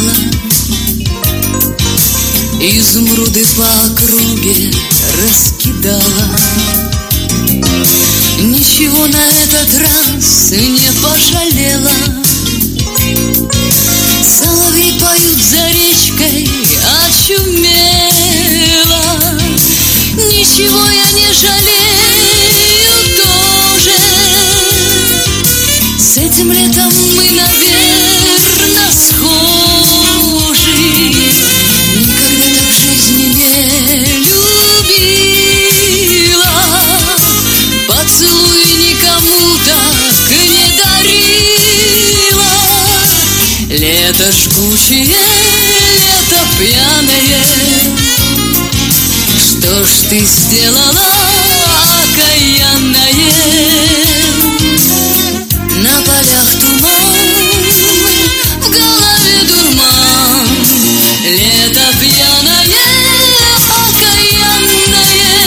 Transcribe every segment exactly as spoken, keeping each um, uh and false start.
гуляла, изумруды по округе раскидала. Ничего на этот раз не пожалела. Соловьи поют за речкой, очумела. Ничего я не жалею тоже. С этим летом мы, наверно, схожи. Никогда так в жизни не любила. Поцелуй никому так не дарила. Лето жгучее, лето пьяное. Что ж ты сделала, окаянное? На полях туман, в голове дурман. Лето пьяное, окаянное.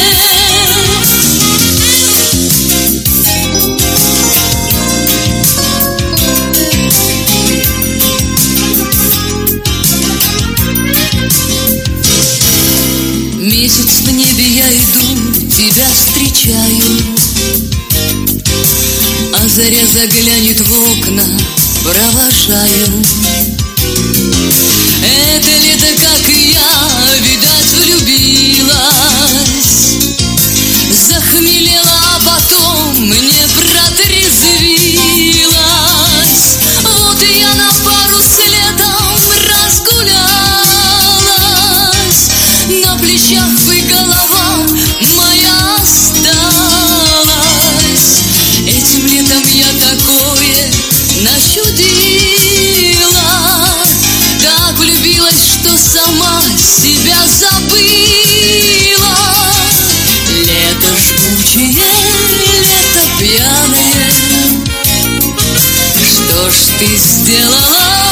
Месяц в небе, я иду, тебя встречаю. А заря заглянет в окна, провожаю. Это лето, как и я, видать, влюбилась. Захмелела, а потом не протрезвилась. Вот и я на пару с летом разгулялась. На плечах бы голова моя осталась. Этим летом я такое начудила. Так влюбилась, что сама себя забыла. Лето жгучее, лето пьяное. Что ж ты сделала,